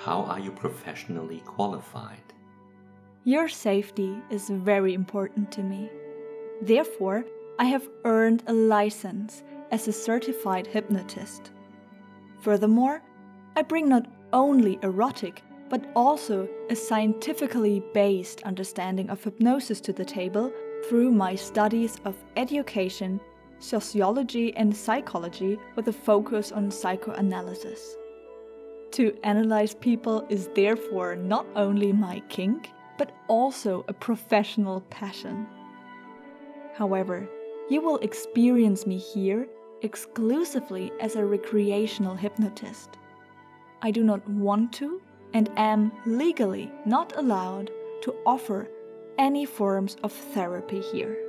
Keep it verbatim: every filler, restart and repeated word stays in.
how are you professionally qualified? Your safety is very important to me. Therefore, I have earned a license as a certified hypnotist. Furthermore, I bring not only erotic but also a scientifically based understanding of hypnosis to the table through my studies of education, sociology and psychology with a focus on psychoanalysis. To analyze people is therefore not only my kink, but also a professional passion. However, you will experience me here exclusively as a recreational hypnotist. I do not want to and am legally not allowed to offer any forms of therapy here.